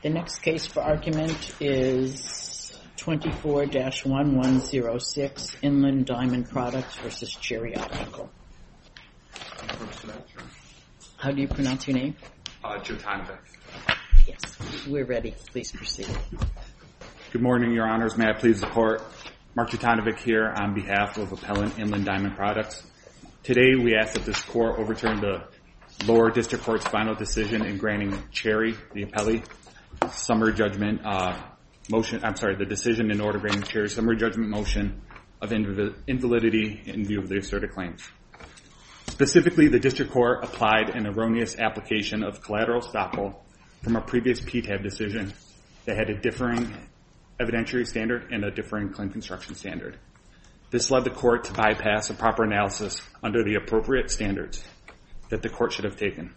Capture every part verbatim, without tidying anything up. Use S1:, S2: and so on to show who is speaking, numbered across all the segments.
S1: The next case for argument is twenty-four dash one one zero six, Inland Diamond Products versus Cherry Optical. How do you pronounce your name?
S2: Uh, Jotanovic.
S1: Yes, we're ready. Please proceed.
S2: Good morning, Your Honors. May I please the Court? Mark Jotanovic here on behalf of Appellant Inland Diamond Products. Today we ask that this Court overturn the lower district court's final decision in granting Cherry, the appellee, summary judgment uh, motion. I'm sorry, the decision in order granting Cherry summary judgment motion of inval- invalidity in view of the asserted claims. Specifically, the district court applied an erroneous application of collateral estoppel from a previous P T A B decision that had a differing evidentiary standard and a differing claim construction standard. This led the court to bypass a proper analysis under the appropriate standards that the court should have taken.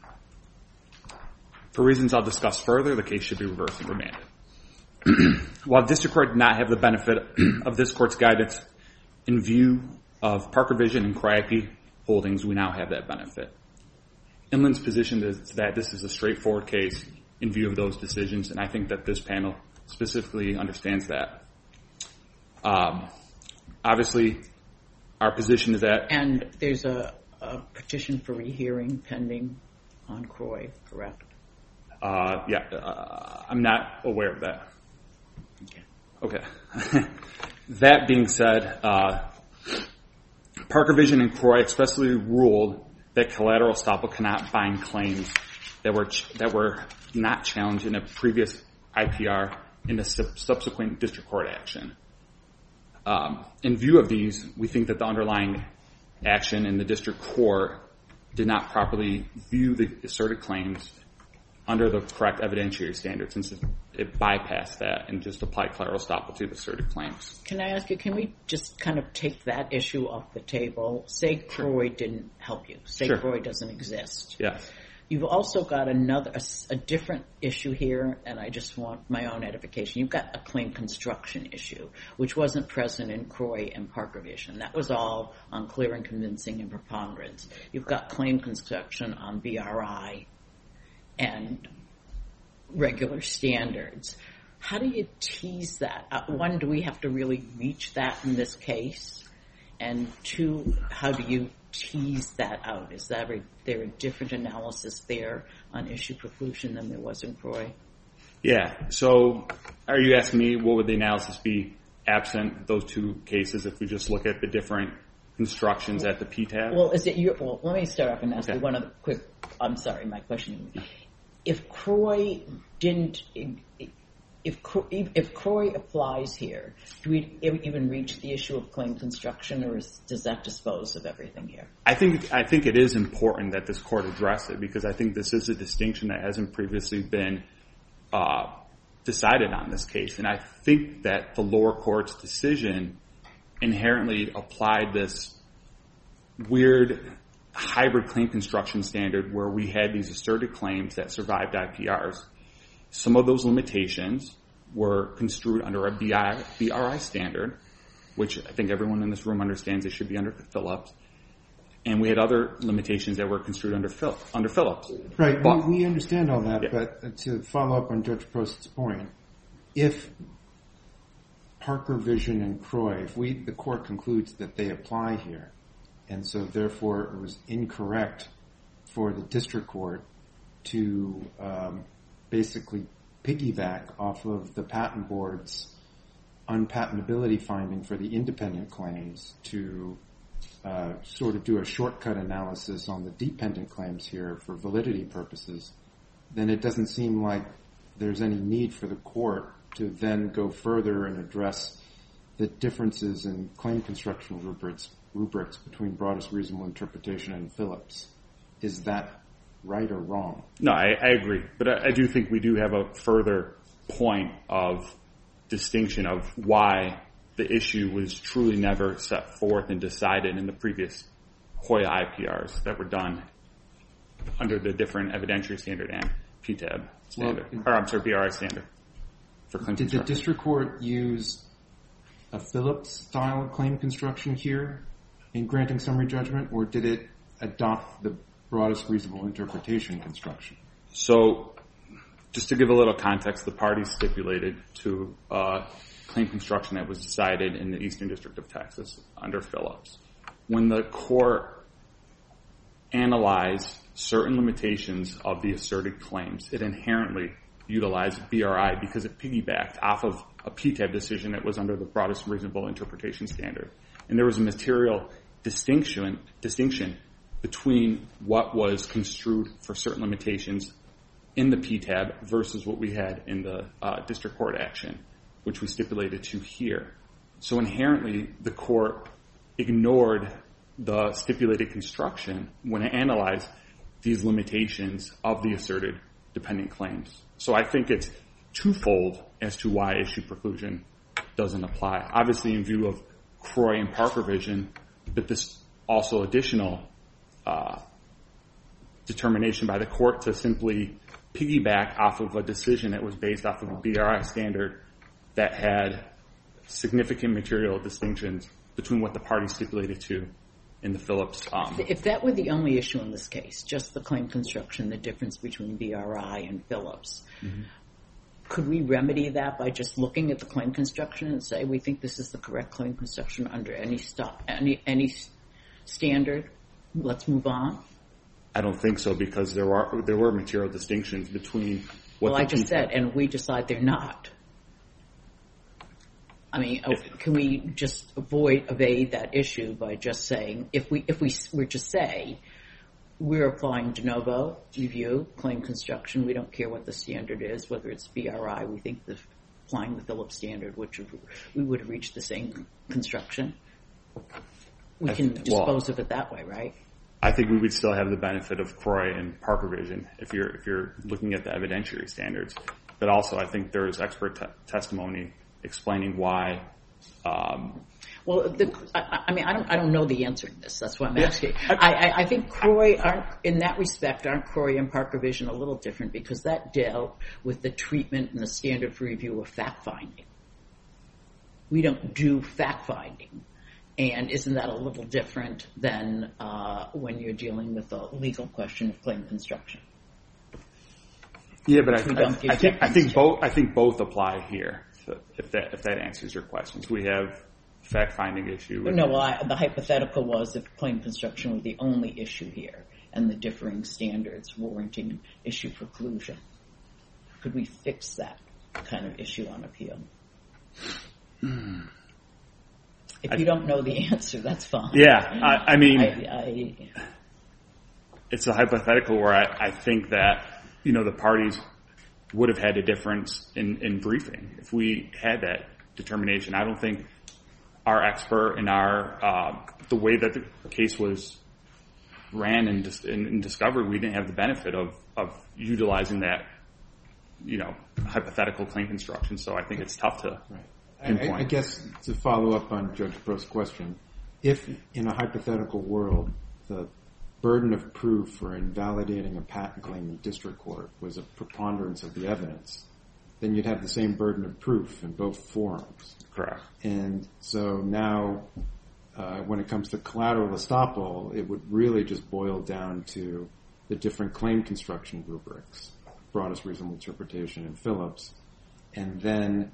S2: For reasons I'll discuss further, the case should be reversed and remanded. While the district court did not have the benefit of this court's guidance in view of Parker Vision and Cryope holdings, we now have that benefit. Inland's position is that this is a straightforward case in view of those decisions, and I think that this panel specifically understands that. Um, obviously, our position is that...
S1: And there's a, a petition for rehearing pending on Croy, correct?
S2: Uh, yeah, uh, I'm not aware of that. Okay. Okay. That being said, uh, Parker Vision and Croy expressly ruled that collateral estoppel cannot bind claims that were ch- that were not challenged in a previous I P R in a sub- subsequent district court action. Um, in view of these, we think that the underlying action in the district court did not properly view the asserted claims under the correct evidentiary standards, since it, it bypassed that and just applied collateral estoppel to the asserted claims.
S1: Can I ask you, can we just kind of take that issue off the table? Say Croy sure. didn't help you. Say sure. Croy doesn't exist.
S2: Yes.
S1: You've also got another, a, a different issue here, and I just want my own edification. You've got a claim construction issue, which wasn't present in Croy and Parker Vision. That was all on clear and convincing and preponderance. You've got claim construction on B R I and regular standards. How do you tease that? Uh, one, do we have to really reach that in this case? And two, how do you tease that out? Is that a, there a different analysis there on issue preclusion than there was in Croy?
S2: Yeah. So are you asking me what would the analysis be absent those two cases if we just look at the different constructions at the P T A B?
S1: Well, is it your, well, let me start off and ask
S2: okay.
S1: you one other quick, I'm sorry, my question. If Croy didn't, if if Croy applies here, do we even reach the issue of claim construction, or is, does that dispose of everything here?
S2: I think I think it is important that this court address it, because I think this is a distinction that hasn't previously been uh, decided on this case, and I think that the lower court's decision inherently applied this weird hybrid claim construction standard where we had these asserted claims that survived I P Rs. Some of those limitations were construed under a B R I standard, which I think everyone in this room understands they should be under Phillips. And we had other limitations that were construed under Phil, under Phillips.
S3: Right, but, we, we understand all that,
S2: yeah.
S3: but to follow up on Judge Prost's point, if Parker Vision and Croy, if we, the court concludes that they apply here, and so therefore it was incorrect for the district court to um, basically piggyback off of the patent board's unpatentability finding for the independent claims to uh, sort of do a shortcut analysis on the dependent claims here for validity purposes, then it doesn't seem like there's any need for the court to then go further and address the differences in claim construction rubrics rubrics between broadest reasonable interpretation and Phillips. Is that right or wrong?
S2: No, I, I agree. But I, I do think we do have a further point of distinction of why the issue was truly never set forth and decided in the previous Hoya I P Rs that were done under the different evidentiary standard and P T A B standard. Well, or I'm sorry, B R I standard for claim
S3: did
S2: construction.
S3: Did the district court use a Phillips-style claim construction here in granting summary judgment, or did it adopt the broadest reasonable interpretation construction?
S2: So just to give a little context, the parties stipulated to uh, claim construction that was decided in the Eastern District of Texas under Phillips. When the court analyzed certain limitations of the asserted claims, it inherently utilized B R I because it piggybacked off of a P T A B decision that was under the broadest reasonable interpretation standard. And there was a material distinction distinction between what was construed for certain limitations in the P T A B versus what we had in the uh, district court action, which we stipulated to here. So inherently, the court ignored the stipulated construction when it analyzed these limitations of the asserted dependent claims. So I think it's twofold as to why issue preclusion doesn't apply. Obviously, in view of Croy and Parker vision, but this also additional uh, determination by the court to simply piggyback off of a decision that was based off of a B R I standard that had significant material distinctions between what the parties stipulated to in the Phillips. Um,
S1: if that were the only issue in this case, just the claim construction, the difference between B R I and Phillips, mm-hmm. could we remedy that by just looking at the claim construction and say we think this is the correct claim construction under any stop, any any standard? Let's move on.
S2: I don't think so, because there were there were material distinctions between what.
S1: Well, I just said, and we decide they're not. I mean, if, can we just avoid evade that issue by just saying if we if we were to say we're applying de novo review claim construction, we don't care what the standard is, whether it's B R I, we think the applying the Phillips standard, which we would have reached the same construction. We can dispose well, of it that way, right?
S2: I think we would still have the benefit of Croy and Parker vision if you're if you're looking at the evidentiary standards. But also, I think there is expert te- testimony explaining why. Um,
S1: well, the, I, I mean, I don't I don't know the answer to this. That's why I'm asking. I, I, I think Croy aren't in that respect aren't Croy and Parker vision a little different because that dealt with the treatment and the standard for review of fact finding. We don't do fact finding. And isn't that a little different than uh, when you're dealing with a legal question of claim construction?
S2: Yeah, but I, I, I think I think both I think both apply here. So if that if that answers your questions, we have fact finding issue.
S1: No, well, I, the hypothetical was if claim construction were the only issue here, and the differing standards warranting issue preclusion. Could we fix that kind of issue on appeal?
S2: Hmm.
S1: If I, you don't know the answer, that's fine.
S2: Yeah, I, I mean,
S1: I, I,
S2: it's a hypothetical where I, I think that, you know, the parties would have had a difference in, in briefing if we had that determination. I don't think our expert and our uh, the way that the case was ran and, dis- and discovered, we didn't have the benefit of, of utilizing that, you know, hypothetical claim construction. So I think it's tough to.
S3: Right. I, I guess to follow up on Judge Prost's question, if in a hypothetical world the burden of proof for invalidating a patent claim in district court was a preponderance of the evidence, then you'd have the same burden of proof in both forums.
S2: Correct.
S3: And so now uh, when it comes to collateral estoppel, it would really just boil down to the different claim construction rubrics, broadest reasonable interpretation in Phillips, and then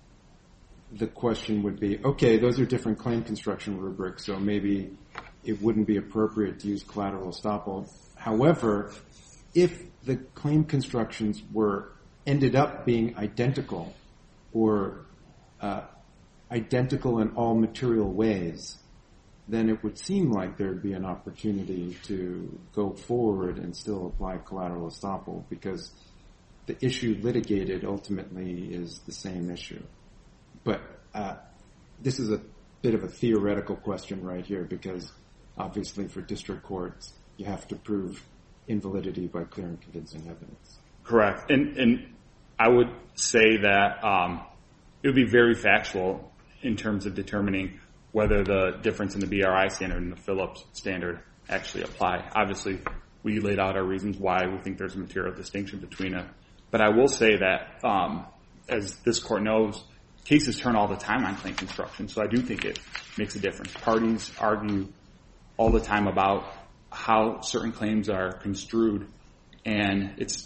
S3: the question would be, okay, those are different claim construction rubrics, so maybe it wouldn't be appropriate to use collateral estoppel. However, if the claim constructions were ended up being identical or uh, identical in all material ways, then it would seem like there would be an opportunity to go forward and still apply collateral estoppel because the issue litigated ultimately is the same issue. But uh, this is a bit of a theoretical question right here because obviously for district courts you have to prove invalidity by clear and convincing evidence.
S2: Correct. And, and I would say that um, it would be very factual in terms of determining whether the difference in the B R I standard and the Phillips standard actually apply. Obviously, we laid out our reasons why we think there's a material distinction between it. But I will say that, um, as this court knows, cases turn all the time on claim construction, so I do think it makes a difference. Parties argue all the time about how certain claims are construed, and it's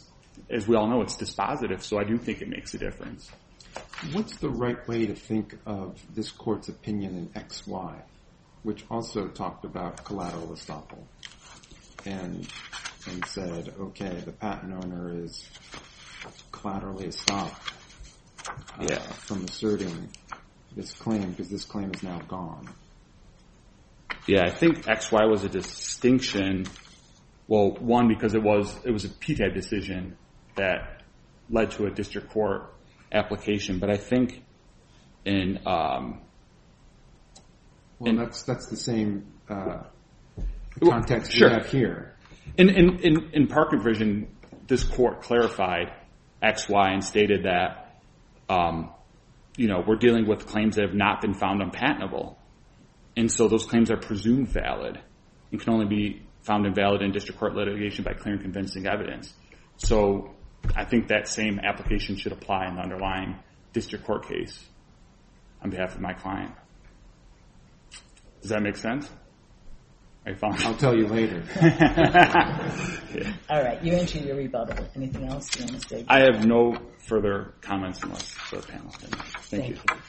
S2: as we all know, it's dispositive, so I do think it makes a difference.
S3: What's the right way to think of this court's opinion in X Y, which also talked about collateral estoppel and and said, okay, the patent owner is collaterally estopped uh,
S2: yeah.
S3: from asserting this claim because this claim is now gone?
S2: Yeah, I think X Y was a distinction. Well, one, because it was it was a P T A B decision that led to a district court application, but I think in um,
S3: well,
S2: in,
S3: that's that's the same uh,
S2: well,
S3: context
S2: sure.
S3: we have here.
S2: In in in, in Parker Vision, this court clarified X Y and stated that um, you know we're dealing with claims that have not been found unpatentable, and so those claims are presumed valid and can only be found invalid in district court litigation by clear and convincing evidence. So I think that same application should apply in the underlying district court case on behalf of my client. Does that make sense? Are you following?
S3: I'll tell you later.
S2: Yeah.
S1: All right, you enter your rebuttal. Anything else you want to say?
S2: I have no further comments unless the panel can. Thank,
S1: Thank
S2: you.
S1: you.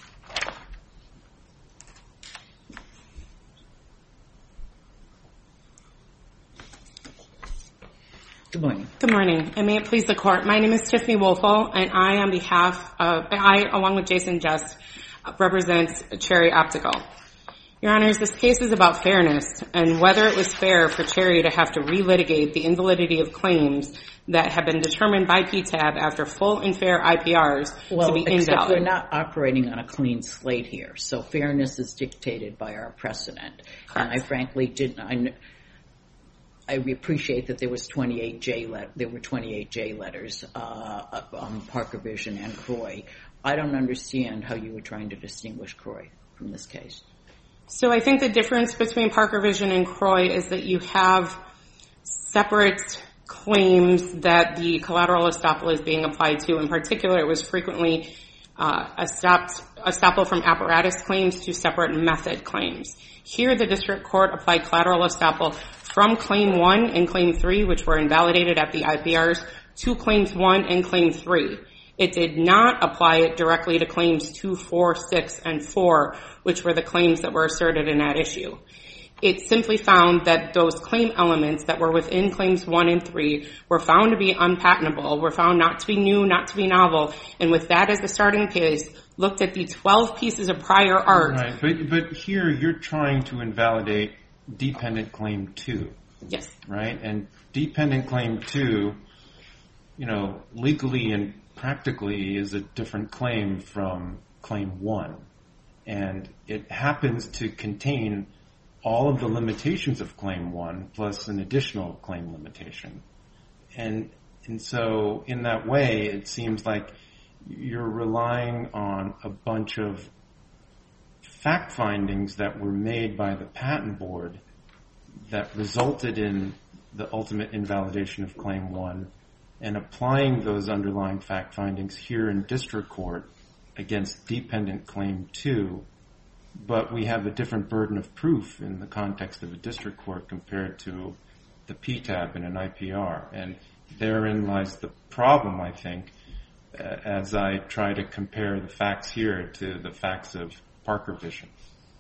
S1: Good morning.
S4: Good morning, and may it please the court. My name is Tiffany Wolfel, and I, on behalf of, I, along with Jason Just, represents Cherry Optical. Your Honors, this case is about fairness and whether it was fair for Cherry to have to relitigate the invalidity of claims that have been determined by P T A B after full and fair I P Rs
S1: well,
S4: to be
S1: except
S4: invalid.
S1: We're not operating on a clean slate here, so fairness is dictated by our precedent.
S4: Correct.
S1: And I frankly didn't. I, I appreciate that there was twenty-eight J let, there were twenty-eight J letters uh, on Parker Vision and Croy. I don't understand how you were trying to distinguish Croy from this case.
S4: So I think the difference between Parker Vision and Croy is that you have separate claims that the collateral estoppel is being applied to. In particular, it was frequently uh, estopped, estoppel from apparatus claims to separate method claims. Here, the district court applied collateral estoppel from Claim one and Claim three, which were invalidated at the I P Rs, to Claims one and Claim three. It did not apply it directly to Claims two, four, six, and four, which were the claims that were asserted in that issue. It simply found that those claim elements that were within Claims one and three were found to be unpatentable, were found not to be new, not to be novel, and with that as the starting case, looked at the twelve pieces of prior art.
S3: Right, but, but here you're trying to invalidate Dependent Claim two.
S4: Yes.
S3: Right? And Dependent Claim two, you know, legally and practically is a different claim from Claim one. And it happens to contain all of the limitations of Claim one plus an additional claim limitation. And and so in that way, it seems like you're relying on a bunch of fact findings that were made by the patent board that resulted in the ultimate invalidation of Claim one and applying those underlying fact findings here in district court against Dependent Claim two, but we have a different burden of proof in the context of a district court compared to the P T A B and an I P R. And therein lies the problem, I think, as I try to compare the facts here to the facts of Parker Vision.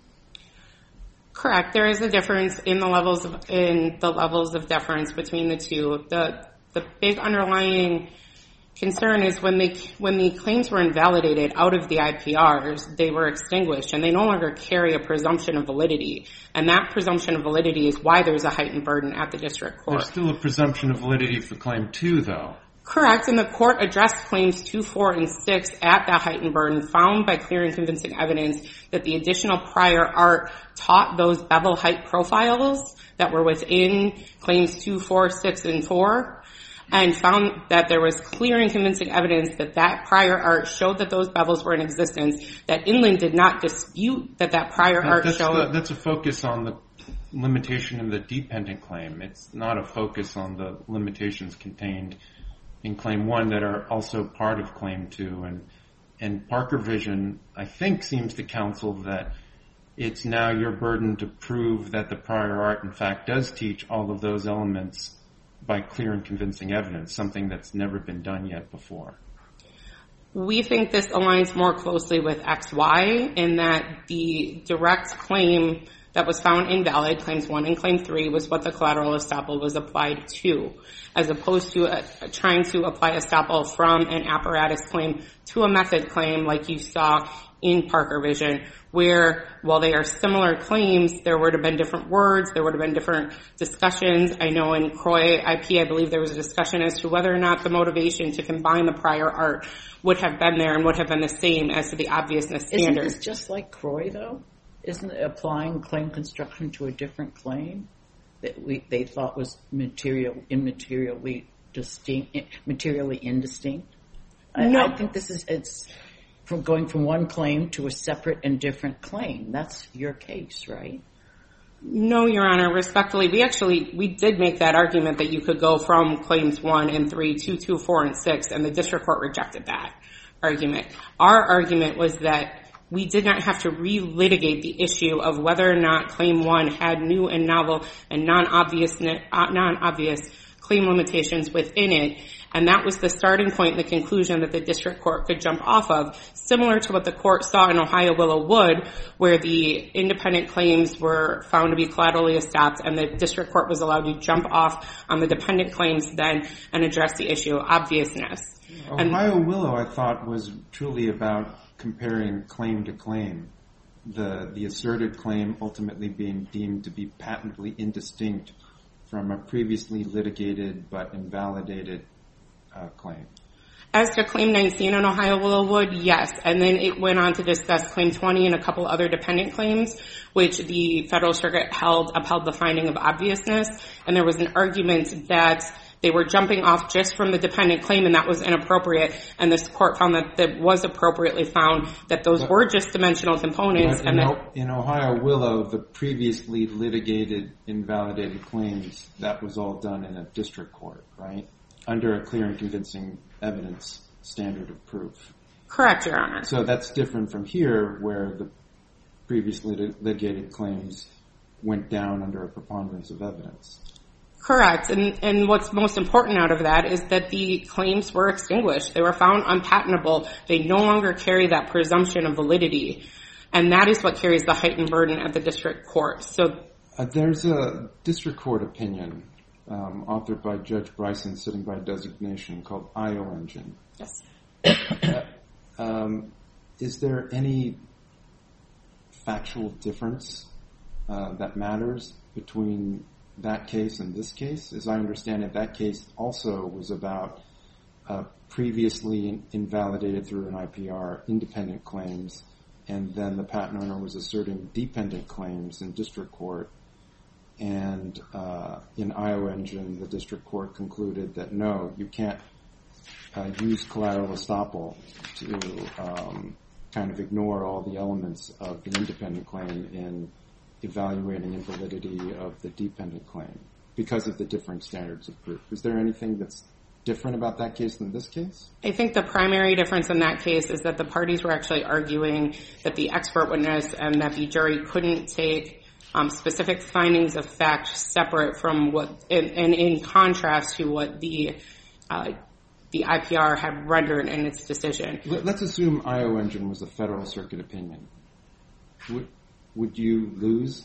S4: Correct. There is a difference in the levels of in the levels of deference between the two. The the big underlying concern is when they when the claims were invalidated out of the I P Rs, they were extinguished and they no longer carry a presumption of validity. And that presumption of validity is why there's a heightened burden at the district court.
S3: There's still a presumption of validity for Claim two, though.
S4: Correct, and the court addressed Claims two, four, and six at that heightened burden, found by clear and convincing evidence that the additional prior art taught those bevel height profiles that were within Claims two, four, six, and four, and found that there was clear and convincing evidence that that prior art showed that those bevels were in existence, that Inland did not dispute that that prior
S3: That,
S4: art
S3: that's
S4: showed...
S3: The, that's a focus on the limitation in the dependent claim. It's not a focus on the limitations contained in Claim one that are also part of Claim two. And, and Parker Vision, I think, seems to counsel that it's now your burden to prove that the prior art, in fact, does teach all of those elements by clear and convincing evidence, something that's never been done yet before?
S4: We think this aligns more closely with X Y in that the direct claim that was found invalid, claims one and claim three, was what the collateral estoppel was applied to, as opposed to a, a trying to apply estoppel from an apparatus claim to a method claim like you saw in Parker Vision, where while they are similar claims, there would have been different words, there would have been different discussions. I know in Croy I P, I believe there was a discussion as to whether or not the motivation to combine the prior art would have been there and would have been the same as to the obviousness standard.
S1: Isn't this just like Croy, though? Isn't it applying claim construction to a different claim that we they thought was material, immaterially distinct, materially indistinct? I,
S4: no.
S1: I think this is it's from going from one claim to a separate and different claim. That's your case, right?
S4: No, Your Honor. Respectfully, we actually we did make that argument that you could go from claims one and three to two, four, and six, and the district court rejected that argument. Our argument was that we did not have to relitigate the issue of whether or not claim one had new and novel and non-obvious non-obvious claim limitations within it. And that was the starting point and the conclusion that the district court could jump off of, similar to what the court saw in Ohio Willow Wood, where the independent claims were found to be collaterally estopped, and the district court was allowed to jump off on the dependent claims then and address the issue of obviousness.
S3: Ohio and, Willow, I thought, was truly about comparing claim to claim, the the asserted claim ultimately being deemed to be patently indistinct from a previously litigated but invalidated uh, claim.
S4: As to Claim nineteen in Ohio Willow Wood, yes. And then it went on to discuss Claim twenty and a couple other dependent claims, which the Federal Circuit held upheld the finding of obviousness. And there was an argument that they were jumping off just from the dependent claim, and that was inappropriate. And this court found that it was appropriately found that those but, were just dimensional components.
S3: But
S4: and
S3: in,
S4: that,
S3: in Ohio Willow, the previously litigated invalidated claims, that was all done in a district court, right? Under a clear and convincing evidence standard of proof.
S4: Correct, Your Honor.
S3: So that's different from here, where the previously litigated claims went down under a preponderance of evidence.
S4: Correct. And, and what's most important out of that is that the claims were extinguished. They were found unpatentable. They no longer carry that presumption of validity. And that is what carries the heightened burden at the district court. So
S3: uh, there's a district court opinion um, authored by Judge Bryson, sitting by designation, called I O Engine.
S4: Yes.
S3: Uh, um, is there any factual difference uh, that matters between that case and this case? As I understand it, that case also was about uh, previously in- invalidated through an I P R independent claims, and then the patent owner was asserting dependent claims in district court. And uh, in I O Engine, the district court concluded that no, you can't uh, use collateral estoppel to um, kind of ignore all the elements of the independent claim in evaluating invalidity of the dependent claim because of the different standards of proof. Is there anything that's different about that case than this case?
S4: I think the primary difference in that case is that the parties were actually arguing that the expert witness and that the jury couldn't take um, specific findings of fact separate from what, and, and in contrast to what the uh, the I P R had rendered in its decision.
S3: Let's assume I O Engine was a Federal Circuit opinion. Would Would you lose?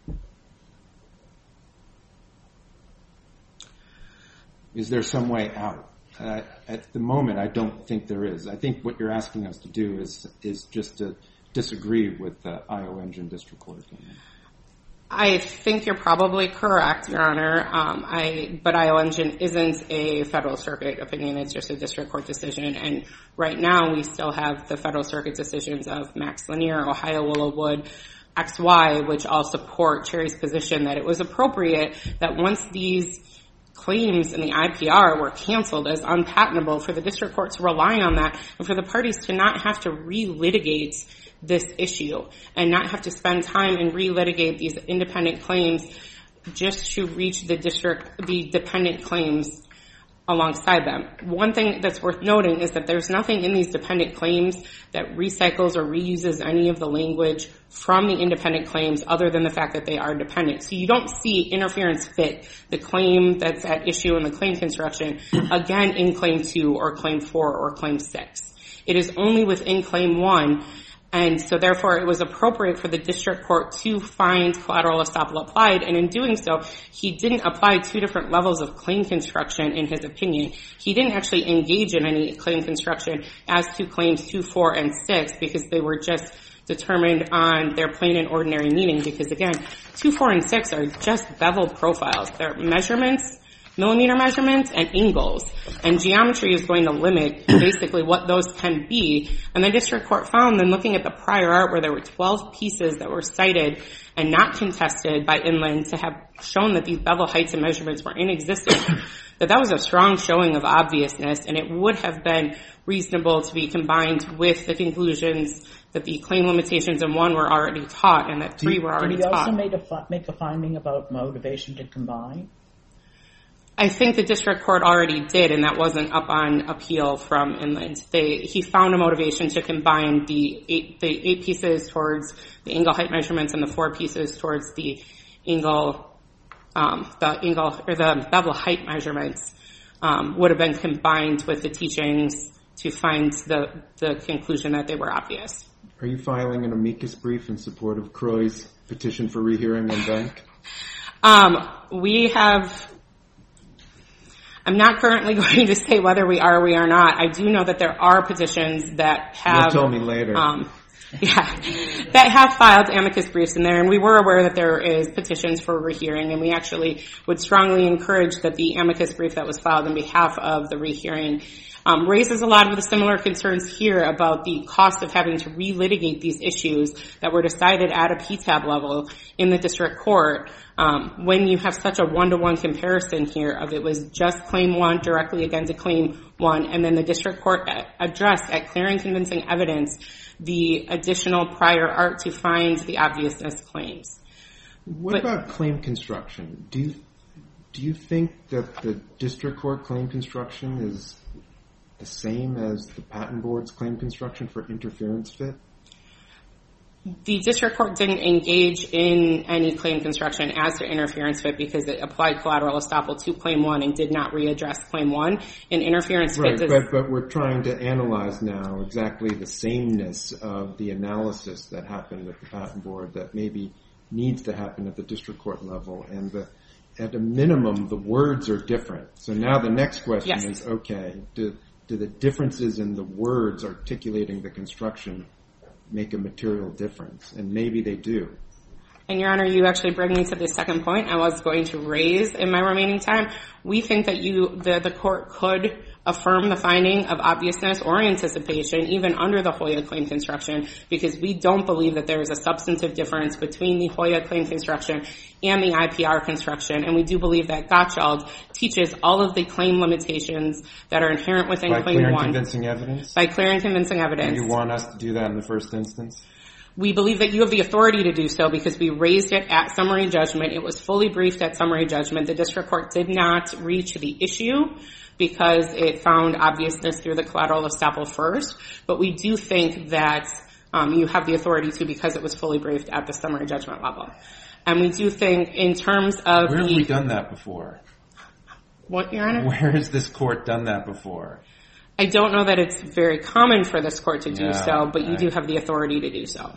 S3: Is there some way out? Uh, at the moment, I don't think there is. I think what you're asking us to do is is just to disagree with the I O Engine district court opinion.
S4: I think you're probably correct, Your Honor. Um, I, but I O Engine isn't a Federal Circuit opinion. It's just a district court decision. And right now, we still have the Federal Circuit decisions of Max Lanier, Ohio Willow Wood, X Y, which all support Cherry's position that it was appropriate that once these claims in the I P R were canceled as unpatentable, for the district court to rely on that and for the parties to not have to relitigate this issue and not have to spend time and relitigate these independent claims just to reach the district, the dependent claims alongside them. One thing that's worth noting is that there's nothing in these dependent claims that recycles or reuses any of the language from the independent claims other than the fact that they are dependent. So you don't see interference fit, the claim that's at issue in the claim construction, again in Claim two or Claim four or Claim six. It is only within Claim one. And so therefore it was appropriate for the district court to find collateral estoppel applied, and in doing so, he didn't apply two different levels of claim construction in his opinion. He didn't actually engage in any claim construction as to claims two, four, and six because they were just determined on their plain and ordinary meaning because again, two, four, and six are just bevel profiles. They're measurements, millimeter measurements, and angles. And geometry is going to limit basically what those can be. And the district court found, then looking at the prior art where there were twelve pieces that were cited and not contested by Inland to have shown that these bevel heights and measurements were in existence, that that was a strong showing of obviousness, and it would have been reasonable to be combined with the conclusions that the claim limitations in one were already taught and that three were already
S1: taught. Did he also
S4: taught.
S1: made a fi- make a finding about motivation to combine?
S4: I think the district court already did, and that wasn't up on appeal from Inland. They, he found a motivation to combine the eight, the eight pieces towards the angle height measurements and the four pieces towards the angle, um, the angle or the bevel height measurements um, would have been combined with the teachings to find the the conclusion that they were obvious.
S3: Are you filing an amicus brief in support of Croy's petition for rehearing on bank?
S4: Um, we have. I'm not currently going to say whether we are or we are not. I do know that there are petitions that have...
S3: You'll tell me later.
S4: Um, yeah, that have filed amicus briefs in there, and we were aware that there is petitions for rehearing, and we actually would strongly encourage that the amicus brief that was filed on behalf of the rehearing um, raises a lot of the similar concerns here about the cost of having to relitigate these issues that were decided at a P T A B level in the district court. Um, when you have such a one-to-one comparison here of it was just claim one directly against claim one, and then the district court addressed at clear and convincing evidence the additional prior art to find the obviousness claims.
S3: What
S4: but,
S3: about claim construction? Do you, do you think that the district court claim construction is the same as the patent board's claim construction for interference fit?
S4: The district court didn't engage in any claim construction as to interference fit because it applied collateral estoppel to claim one and did not readdress claim one. In interference
S3: right,
S4: fit,
S3: but, but we're trying to analyze now exactly the sameness of the analysis that happened at the patent board that maybe needs to happen at the district court level, and the, at a minimum, the words are different. So now the next question
S4: yes.
S3: is, okay, do, do the differences in the words articulating the construction make a material difference? And maybe they do.
S4: And Your Honor, you actually bring me to the second point I was going to raise in my remaining time. We think that you, the, the court could affirm the finding of obviousness or anticipation even under the Hoya claim construction because we don't believe that there is a substantive difference between the Hoya claim construction and the I P R construction. And we do believe that Gottschalk teaches all of the claim limitations that are inherent within
S3: By
S4: claim
S3: clear and
S4: one.
S3: convincing evidence?
S4: By clear and convincing evidence.
S3: And you want us to do that in the first instance?
S4: We believe that you have the authority to do so because we raised it at summary judgment. It was fully briefed at summary judgment. The district court did not reach the issue because it found obviousness through the collateral estoppel first. But we do think that um, you have the authority to because it was fully briefed at the summary judgment level. And we do think in terms of
S3: Where have
S4: the...
S3: we done that before?
S4: What, Your Honor?
S3: Where has this court done that before?
S4: I don't know that it's very common for this court to do
S3: Yeah,
S4: so, but you
S3: right.
S4: do have the authority to do so.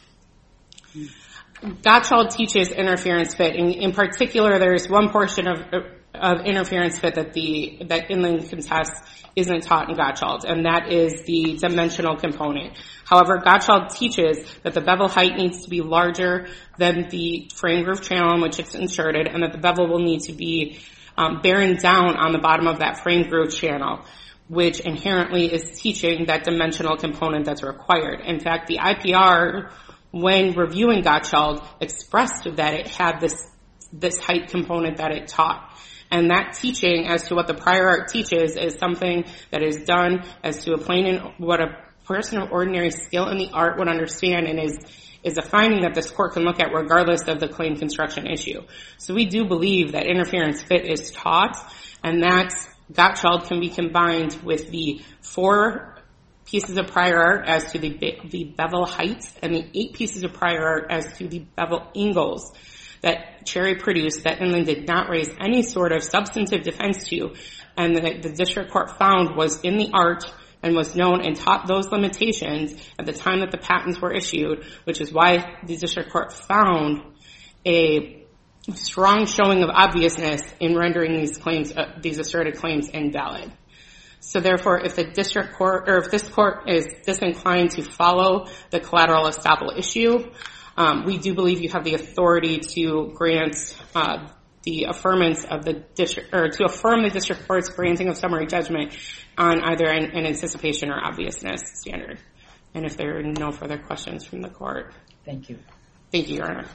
S4: Gottschalk teaches interference fit. In, in particular, there is one portion of, of interference fit that the that Inland contests isn't taught in Gottschalk, and that is the dimensional component. However, Gottschalk teaches that the bevel height needs to be larger than the frame groove channel in which it's inserted, and that the bevel will need to be um, bearing down on the bottom of that frame groove channel, which inherently is teaching that dimensional component that's required. In fact, the I P R, when reviewing Gottschalk, expressed that it had this this height component that it taught. And that teaching as to what the prior art teaches is something that is done as to a plain and what a person of ordinary skill in the art would understand, and is is a finding that this court can look at regardless of the claim construction issue. So we do believe that interference fit is taught, and that Gottschall can be combined with the four pieces of prior art as to the, the bevel heights and the eight pieces of prior art as to the bevel angles that Cherry produced that Inland did not raise any sort of substantive defense to, and that the district court found was in the art and was known and taught those limitations at the time that the patents were issued, which is why the district court found a strong showing of obviousness in rendering these claims, uh, these asserted claims invalid. So therefore, if the district court, or if this court is disinclined to follow the collateral estoppel issue, um, we do believe you have the authority to grant uh, the affirmance of the district, or to affirm the district court's granting of summary judgment on either an, an anticipation or obviousness standard. And if there are no further questions from the court.
S1: Thank you.
S4: Thank you, Your Honor.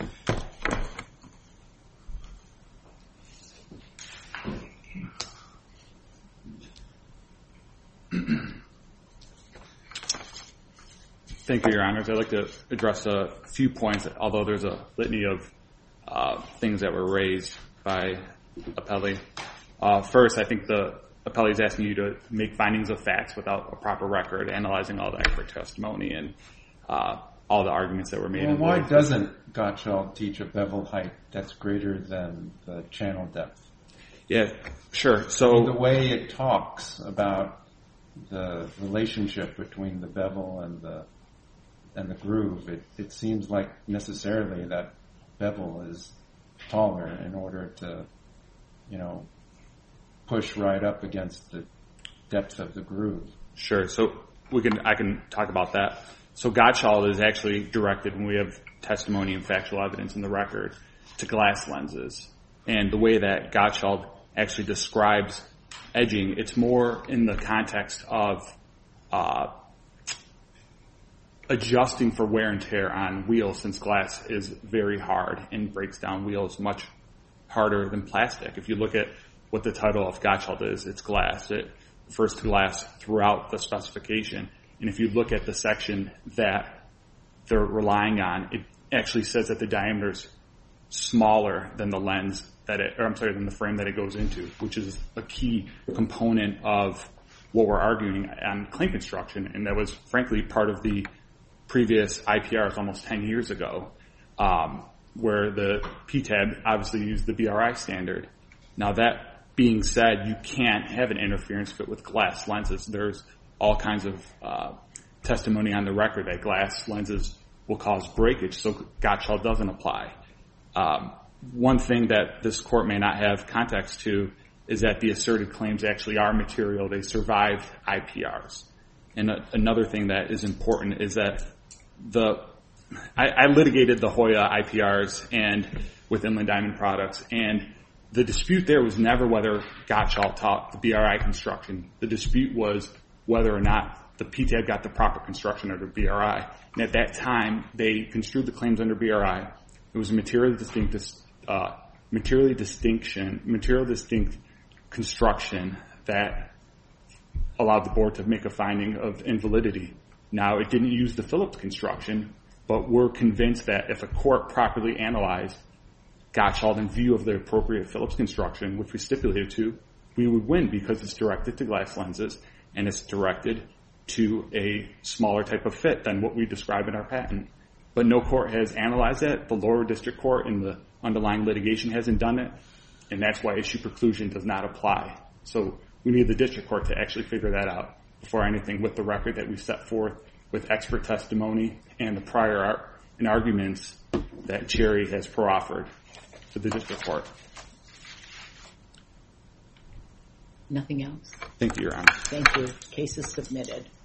S2: Thank you, Your Honors. I'd like to address a few points, although there's a litany of uh, things that were raised by appellee. Uh, first, I think the appellee is asking you to make findings of facts without a proper record, analyzing all the expert testimony and uh, all the arguments that were made.
S3: Well, why doesn't Gottschall teach a bevel height that's greater than the channel depth?
S2: Yeah, sure. So
S3: the way it talks about the relationship between the bevel and the and the groove, it, it seems like necessarily that bevel is taller in order to, you know, push right up against the depth of the groove.
S2: Sure. So we can I can talk about that. So Gottschall is actually directed, when we have testimony and factual evidence in the record, to glass lenses. And the way that Gottschall actually describes edging, it's more in the context of uh, adjusting for wear and tear on wheels, since glass is very hard and breaks down wheels much harder than plastic. If you look at what the title of Gottschall is, it's glass. It refers to glass throughout the specification. And if you look at the section that they're relying on, it actually says that the diameter is smaller than the lens that it, or I'm sorry, than the frame that it goes into, which is a key component of what we're arguing on claim construction. And that was, frankly, part of the previous I P Rs almost ten years ago, um, where the P T A B obviously used the B R I standard. Now, that being said, you can't have an interference fit with glass lenses. There's all kinds of uh, testimony on the record that glass lenses will cause breakage, so Gottschall doesn't apply. Um, one thing that this court may not have context to is that the asserted claims actually are material. They survived I P Rs. And a, another thing that is important is that the I, I litigated the Hoya I P Rs and with Inland Diamond Products, and the dispute there was never whether Gottschall taught the B R I construction. The dispute was whether or not the P T A B got the proper construction under B R I. And at that time, they construed the claims under B R I. It was a materially distinct, uh, materially distinction, material distinct construction that allowed the board to make a finding of invalidity. Now, it didn't use the Phillips construction, but we're convinced that if a court properly analyzed Gottschall in view of the appropriate Phillips construction, which we stipulated to, we would win because it's directed to glass lenses and it's directed to a smaller type of fit than what we describe in our patent. But no court has analyzed that. The lower district court in the underlying litigation hasn't done it, and that's why issue preclusion does not apply. So we need the district court to actually figure that out before anything, with the record that we set forth with expert testimony and the prior art and arguments that Cherry has proffered to the district court.
S1: Nothing else?
S2: Thank you, Your Honor.
S1: Thank you. Case is submitted.